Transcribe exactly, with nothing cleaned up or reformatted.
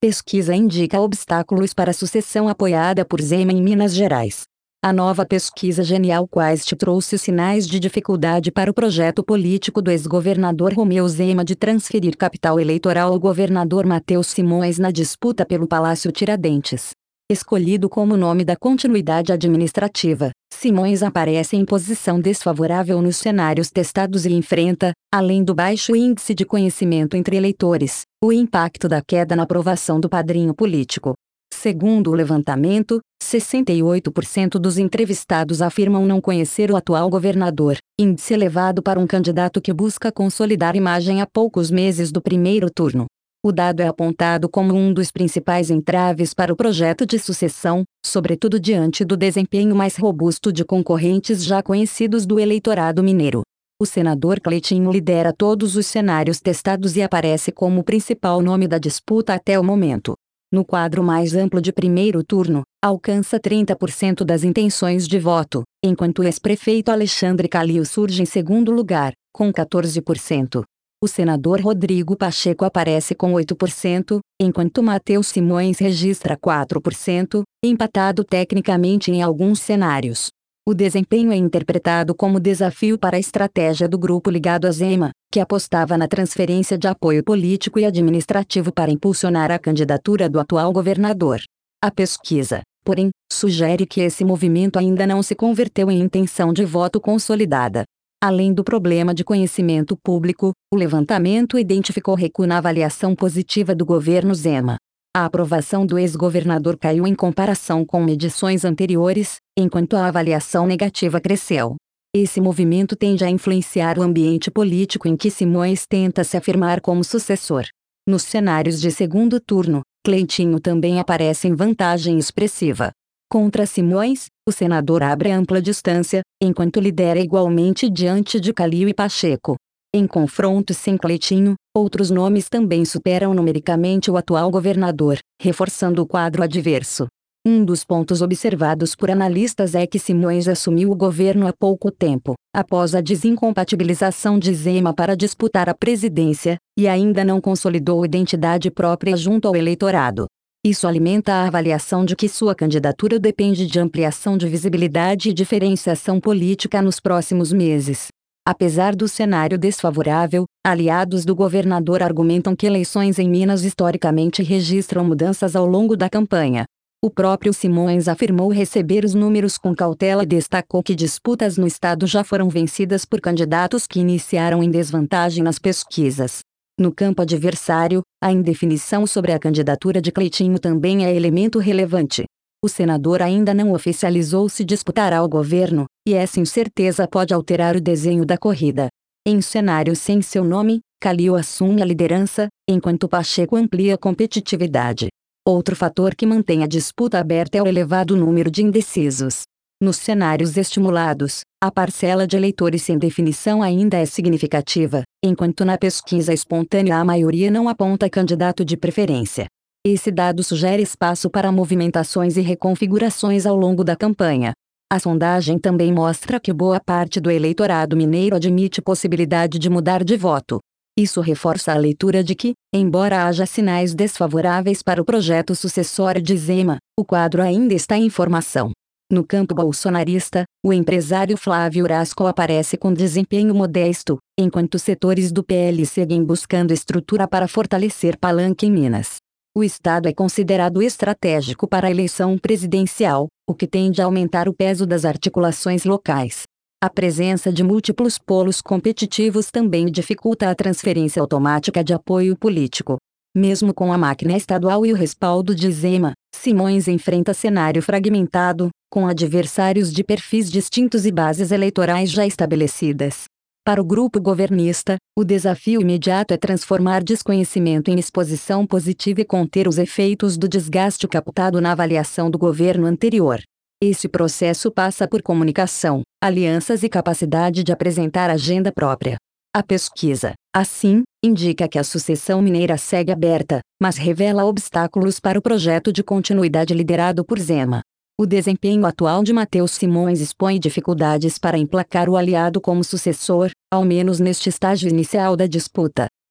Pesquisa indica obstáculos para a sucessão apoiada por Zema em Minas Gerais. A nova pesquisa Genial Quest trouxe sinais de dificuldade para o projeto político do ex-governador Romeu Zema de transferir capital eleitoral ao governador Matheus Simões na disputa pelo Palácio Tiradentes. Escolhido como nome da continuidade administrativa, Simões aparece em posição desfavorável nos cenários testados e enfrenta, além do baixo índice de conhecimento entre eleitores, o impacto da queda na aprovação do padrinho político. Segundo o levantamento, sessenta e oito por cento dos entrevistados afirmam não conhecer o atual governador, índice elevado para um candidato que busca consolidar imagem a poucos meses do primeiro turno. O dado é apontado como um dos principais entraves para o projeto de sucessão, sobretudo diante do desempenho mais robusto de concorrentes já conhecidos do eleitorado mineiro. O senador Cleitinho lidera todos os cenários testados e aparece como o principal nome da disputa até o momento. No quadro mais amplo de primeiro turno, alcança trinta por cento das intenções de voto, enquanto o ex-prefeito Alexandre Calil surge em segundo lugar, com quatorze por cento. O senador Rodrigo Pacheco aparece com oito por cento, enquanto Matheus Simões registra quatro por cento, empatado tecnicamente em alguns cenários. O desempenho é interpretado como desafio para a estratégia do grupo ligado a Zema, que apostava na transferência de apoio político e administrativo para impulsionar a candidatura do atual governador. A pesquisa, porém, sugere que esse movimento ainda não se converteu em intenção de voto consolidada. Além do problema de conhecimento público, o levantamento identificou recuo na avaliação positiva do governo Zema. A aprovação do ex-governador caiu em comparação com medições anteriores, enquanto a avaliação negativa cresceu. Esse movimento tende a influenciar o ambiente político em que Simões tenta se afirmar como sucessor. Nos cenários de segundo turno, Cleitinho também aparece em vantagem expressiva. Contra Simões, o senador abre ampla distância, enquanto lidera igualmente diante de Calil e Pacheco. Em confrontos sem Cleitinho, outros nomes também superam numericamente o atual governador, reforçando o quadro adverso. Um dos pontos observados por analistas é que Simões assumiu o governo há pouco tempo, após a desincompatibilização de Zema para disputar a presidência, e ainda não consolidou identidade própria junto ao eleitorado. Isso alimenta a avaliação de que sua candidatura depende de ampliação de visibilidade e diferenciação política nos próximos meses. Apesar do cenário desfavorável, aliados do governador argumentam que eleições em Minas historicamente registram mudanças ao longo da campanha. O próprio Simões afirmou receber os números com cautela e destacou que disputas no estado já foram vencidas por candidatos que iniciaram em desvantagem nas pesquisas. No campo adversário, a indefinição sobre a candidatura de Cleitinho também é elemento relevante. O senador ainda não oficializou se disputará o governo, e essa incerteza pode alterar o desenho da corrida. Em cenários sem seu nome, Calil assume a liderança, enquanto Pacheco amplia a competitividade. Outro fator que mantém a disputa aberta é o elevado número de indecisos. Nos cenários estimulados, a parcela de eleitores sem definição ainda é significativa, enquanto na pesquisa espontânea a maioria não aponta candidato de preferência. Esse dado sugere espaço para movimentações e reconfigurações ao longo da campanha. A sondagem também mostra que boa parte do eleitorado mineiro admite possibilidade de mudar de voto. Isso reforça a leitura de que, embora haja sinais desfavoráveis para o projeto sucessório de Zema, o quadro ainda está em formação. No campo bolsonarista, o empresário Flávio Rasco aparece com desempenho modesto, enquanto setores do P L seguem buscando estrutura para fortalecer palanque em Minas. O estado é considerado estratégico para a eleição presidencial, o que tende a aumentar o peso das articulações locais. A presença de múltiplos polos competitivos também dificulta a transferência automática de apoio político. Mesmo com a máquina estadual e o respaldo de Zema, Simões enfrenta cenário fragmentado, com adversários de perfis distintos e bases eleitorais já estabelecidas. Para o grupo governista, o desafio imediato é transformar desconhecimento em exposição positiva e conter os efeitos do desgaste captado na avaliação do governo anterior. Esse processo passa por comunicação, alianças e capacidade de apresentar agenda própria. A pesquisa, assim, indica que a sucessão mineira segue aberta, mas revela obstáculos para o projeto de continuidade liderado por Zema. O desempenho atual de Matheus Simões expõe dificuldades para emplacar o aliado como sucessor, ao menos neste estágio inicial da disputa.